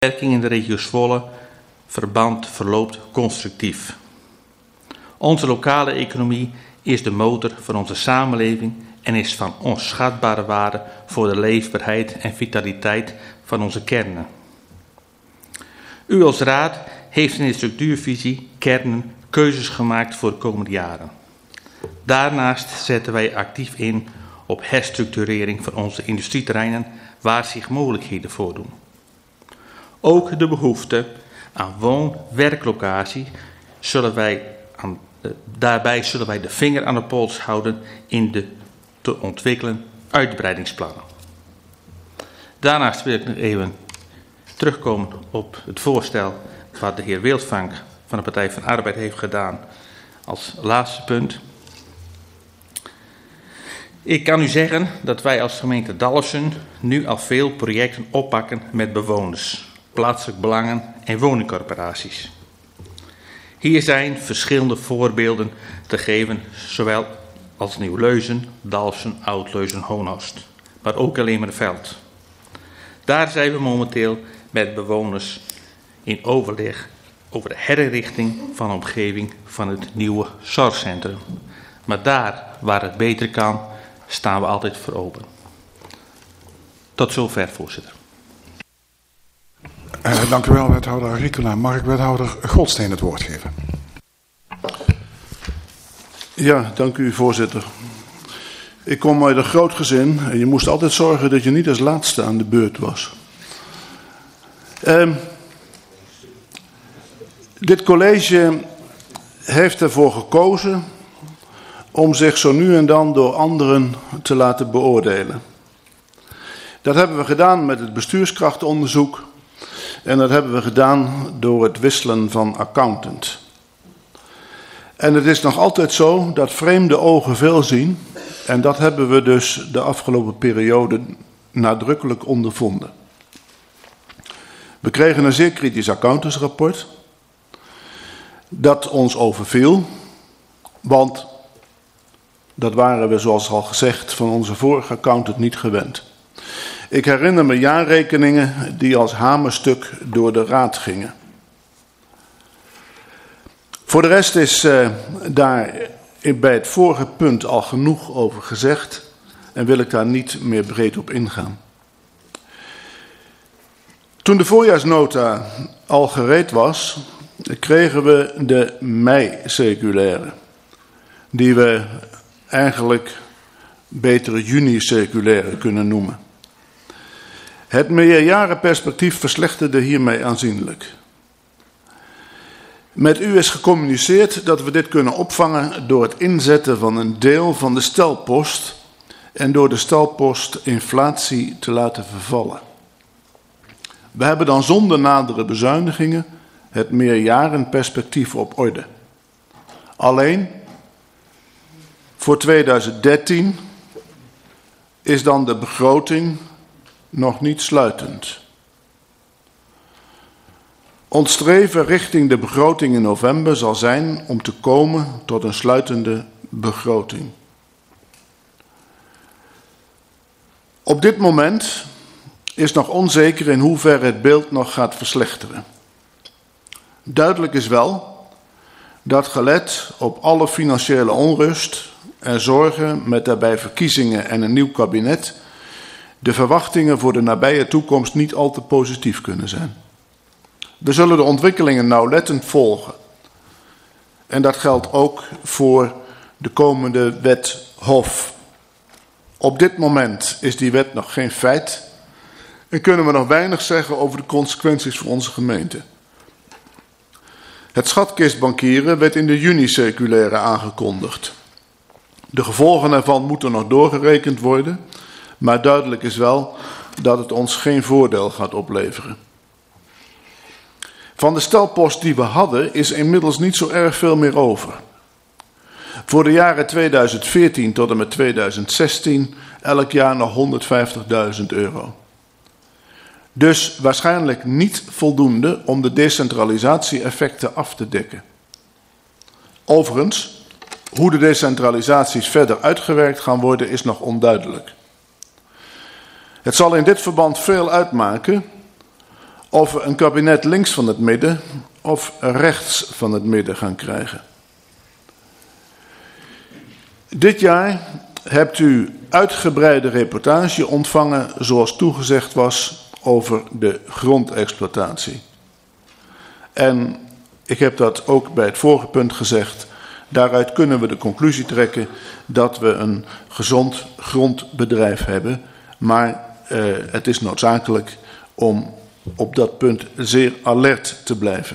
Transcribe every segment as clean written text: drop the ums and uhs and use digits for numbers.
werking in de regio Zwolle verband verloopt constructief. Onze lokale economie is de motor van onze samenleving en is van onschatbare waarde voor de leefbaarheid en vitaliteit van onze kernen. U als raad heeft in de structuurvisie kernen keuzes gemaakt voor de komende jaren. Daarnaast zetten wij actief in op herstructurering van onze industrieterreinen waar zich mogelijkheden voordoen. Ook de behoefte aan woon-werklocatie daarbij zullen wij de vinger aan de pols houden in de te ontwikkelen uitbreidingsplannen. Daarnaast wil ik nog even terugkomen op het voorstel wat de heer Wildvank van de Partij van de Arbeid heeft gedaan als laatste punt. Ik kan u zeggen dat wij als gemeente Dalfsen nu al veel projecten oppakken met bewoners, plaatselijke belangen en woningcorporaties. Hier zijn verschillende voorbeelden te geven, zowel als Nieuw-Leuzen, Dalfsen, Oud-Leuzen, Honhorst, maar ook in Lemerveld. Daar zijn we momenteel met bewoners in overleg over de herinrichting van de omgeving van het nieuwe zorgcentrum. Maar daar waar het beter kan, staan we altijd voor open. Tot zover, voorzitter. Dank u wel, wethouder Agricola. Mag ik wethouder Godsteen het woord geven? Ja, dank u, voorzitter. Ik kom uit een groot gezin en je moest altijd zorgen dat je niet als laatste aan de beurt was. Dit college heeft ervoor gekozen om zich zo nu en dan door anderen te laten beoordelen. Dat hebben we gedaan met het bestuurskrachtonderzoek en dat hebben we gedaan door het wisselen van accountant. En het is nog altijd zo dat vreemde ogen veel zien en dat hebben we dus de afgelopen periode nadrukkelijk ondervonden. We kregen een zeer kritisch accountantsrapport dat ons overviel, want dat waren we, zoals al gezegd, van onze vorige accountant niet gewend. Ik herinner me jaarrekeningen die als hamerstuk door de raad gingen. Voor de rest is daar bij het vorige punt al genoeg over gezegd en wil ik daar niet meer breed op ingaan. Toen de voorjaarsnota al gereed was, kregen we de mei-circulaire, die we eigenlijk beter juni-circulaire kunnen noemen. Het meerjarenperspectief verslechterde hiermee aanzienlijk. Met u is gecommuniceerd dat we dit kunnen opvangen door het inzetten van een deel van de stelpost en door de stelpost inflatie te laten vervallen. We hebben dan zonder nadere bezuinigingen het meerjarenperspectief op orde. Alleen voor 2013 is dan de begroting nog niet sluitend. Ons streven richting de begroting in november zal zijn om te komen tot een sluitende begroting. Op dit moment is nog onzeker in hoeverre het beeld nog gaat verslechteren. Duidelijk is wel dat gelet op alle financiële onrust en zorgen met daarbij verkiezingen en een nieuw kabinet de verwachtingen voor de nabije toekomst niet al te positief kunnen zijn. We zullen de ontwikkelingen nauwlettend volgen. En dat geldt ook voor de komende wet Hof. Op dit moment is die wet nog geen feit en kunnen we nog weinig zeggen over de consequenties voor onze gemeente. Het schatkistbankieren werd in de juni-circulaire aangekondigd. De gevolgen ervan moeten nog doorgerekend worden, maar duidelijk is wel dat het ons geen voordeel gaat opleveren. Van de stelpost die we hadden is inmiddels niet zo erg veel meer over. Voor de jaren 2014 tot en met 2016 elk jaar nog €150.000. Dus waarschijnlijk niet voldoende om de decentralisatie-effecten af te dekken. Overigens, hoe de decentralisaties verder uitgewerkt gaan worden is nog onduidelijk. Het zal in dit verband veel uitmaken of we een kabinet links van het midden of rechts van het midden gaan krijgen. Dit jaar hebt u uitgebreide reportage ontvangen, zoals toegezegd was, over de grondexploitatie. En ik heb dat ook bij het vorige punt gezegd. Daaruit kunnen we de conclusie trekken dat we een gezond grondbedrijf hebben. Maar het is noodzakelijk om op dat punt zeer alert te blijven.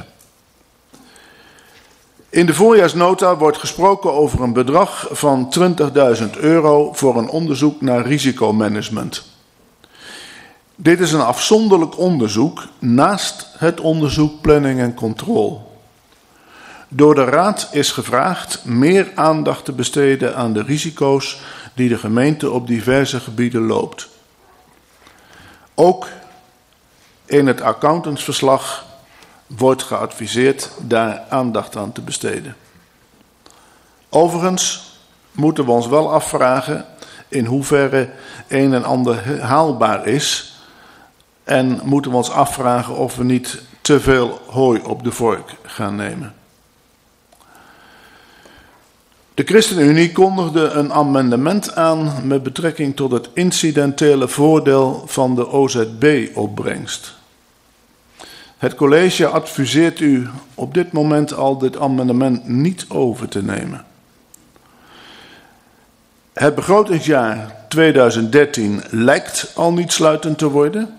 In de voorjaarsnota wordt gesproken over een bedrag van €20.000 voor een onderzoek naar risicomanagement. Dit is een afzonderlijk onderzoek naast het onderzoek planning en controle. Door de Raad is gevraagd meer aandacht te besteden aan de risico's die de gemeente op diverse gebieden loopt. Ook in het accountantsverslag wordt geadviseerd daar aandacht aan te besteden. Overigens moeten we ons wel afvragen in hoeverre een en ander haalbaar is. En moeten we ons afvragen of we niet te veel hooi op de vork gaan nemen. De ChristenUnie kondigde een amendement aan met betrekking tot het incidentele voordeel van de OZB-opbrengst. Het college adviseert u op dit moment al dit amendement niet over te nemen. Het begrotingsjaar 2013 lijkt al niet sluitend te worden.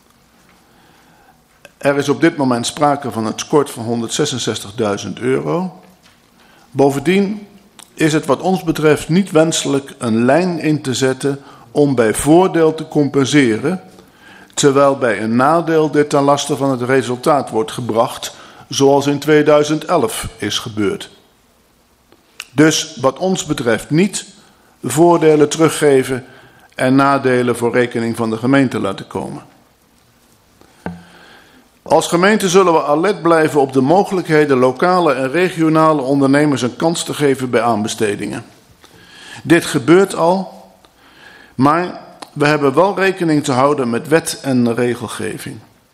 Er is op dit moment sprake van een tekort van €166.000. Bovendien is het wat ons betreft niet wenselijk een lijn in te zetten om bij voordeel te compenseren, terwijl bij een nadeel dit ten laste van het resultaat wordt gebracht, zoals in 2011 is gebeurd. Dus wat ons betreft niet voordelen teruggeven en nadelen voor rekening van de gemeente laten komen. Als gemeente zullen we alert blijven op de mogelijkheden lokale en regionale ondernemers een kans te geven bij aanbestedingen. Dit gebeurt al, maar we hebben wel rekening te houden met wet en regelgeving.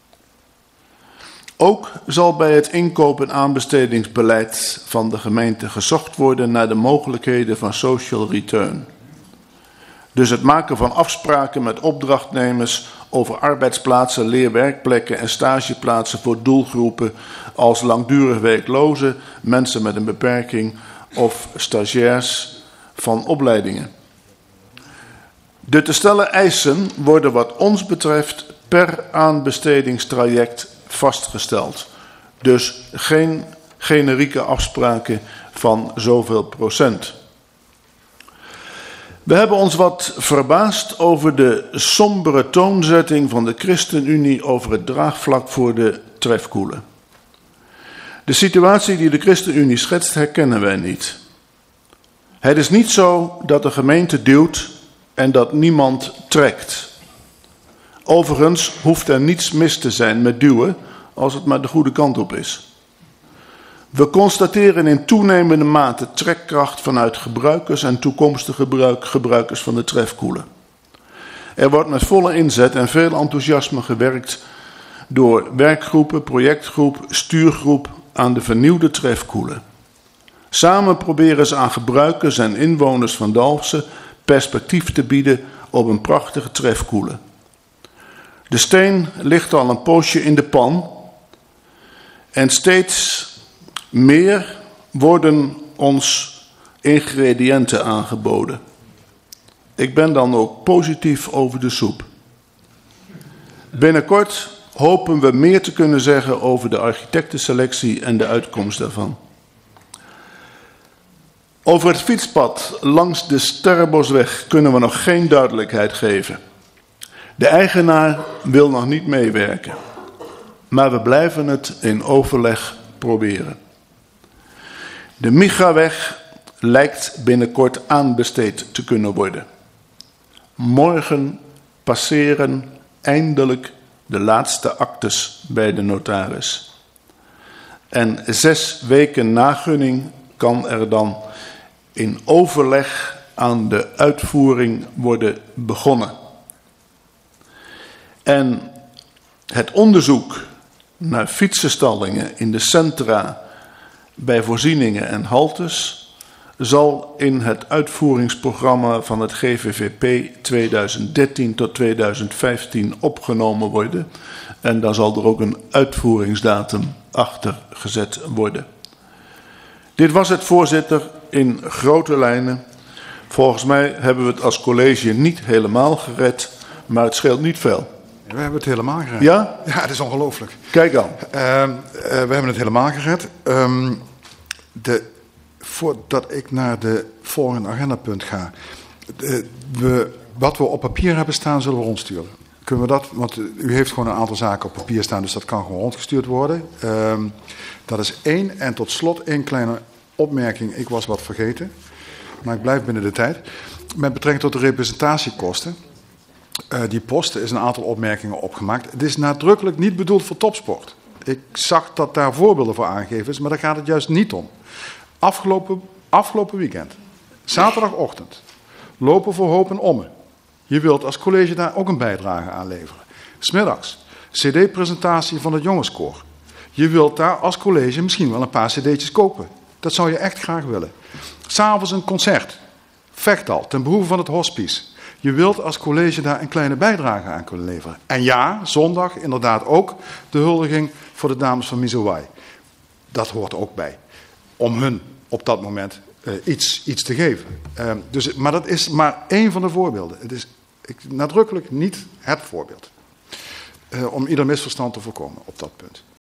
Ook zal bij het inkoop- en aanbestedingsbeleid van de gemeente gezocht worden naar de mogelijkheden van social return. Dus het maken van afspraken met opdrachtnemers over arbeidsplaatsen, leerwerkplekken en stageplaatsen voor doelgroepen als langdurig werklozen, mensen met een beperking of stagiairs van opleidingen. De te stellen eisen worden wat ons betreft per aanbestedingstraject vastgesteld. Dus geen generieke afspraken van zoveel procent. We hebben ons wat verbaasd over de sombere toonzetting van de ChristenUnie over het draagvlak voor de trefkoelen. De situatie die de ChristenUnie schetst herkennen wij niet. Het is niet zo dat de gemeente duwt en dat niemand trekt. Overigens hoeft er niets mis te zijn met duwen als het maar de goede kant op is. We constateren in toenemende mate trekkracht vanuit gebruikers en toekomstige gebruikers van de trefkoelen. Er wordt met volle inzet en veel enthousiasme gewerkt door werkgroepen, projectgroep, stuurgroep aan de vernieuwde trefkoelen. Samen proberen ze aan gebruikers en inwoners van Dalfsen perspectief te bieden op een prachtige trefkoelen. De steen ligt al een poosje in de pan en steeds meer worden ons ingrediënten aangeboden. Ik ben dan ook positief over de soep. Binnenkort hopen we meer te kunnen zeggen over de architectenselectie en de uitkomst daarvan. Over het fietspad langs de Sterrebosweg kunnen we nog geen duidelijkheid geven. De eigenaar wil nog niet meewerken, maar we blijven het in overleg proberen. De Michaweg lijkt binnenkort aanbesteed te kunnen worden. Morgen passeren eindelijk de laatste actes bij de notaris. En 6 weken na gunning kan er dan in overleg aan de uitvoering worden begonnen. En Het onderzoek naar fietsenstallingen in de centra bij voorzieningen en haltes zal in het uitvoeringsprogramma van het GVVP 2013 tot 2015 opgenomen worden. En daar zal er ook een uitvoeringsdatum achter gezet worden. Dit was het, voorzitter, in grote lijnen. Volgens mij hebben we het als college niet helemaal gered, maar het scheelt niet veel. We hebben het helemaal gered. Ja? Ja, het is ongelooflijk. Kijk aan. We hebben het helemaal gered. Voordat ik naar de volgende agendapunt ga. Wat we op papier hebben staan, zullen we rondsturen. Kunnen we dat? Want u heeft gewoon een aantal zaken op papier staan, dus dat kan gewoon rondgestuurd worden. Dat is één. En tot slot één kleine opmerking. Ik was wat vergeten, maar ik blijf binnen de tijd. Met betrekking tot de representatiekosten. Die posten is een aantal opmerkingen opgemaakt. Het is nadrukkelijk niet bedoeld voor topsport. Ik zag dat daar voorbeelden voor aangegeven is, maar daar gaat het juist niet om. Afgelopen weekend, zaterdagochtend, lopen voor Hoop en Ommen. Je wilt als college daar ook een bijdrage aan leveren. 's Middags, cd-presentatie van het jongenskoor. Je wilt daar als college misschien wel een paar cd'tjes kopen. Dat zou je echt graag willen. 's Avonds een concert, Vechtal, ten behoeve van het hospice. Je wilt als college daar een kleine bijdrage aan kunnen leveren. En ja, zondag inderdaad ook de huldiging voor de dames van Mizowai. Dat hoort ook bij. Om hun op dat moment iets te geven. Maar dat is maar één van de voorbeelden. Het is nadrukkelijk niet het voorbeeld. Om ieder misverstand te voorkomen op dat punt.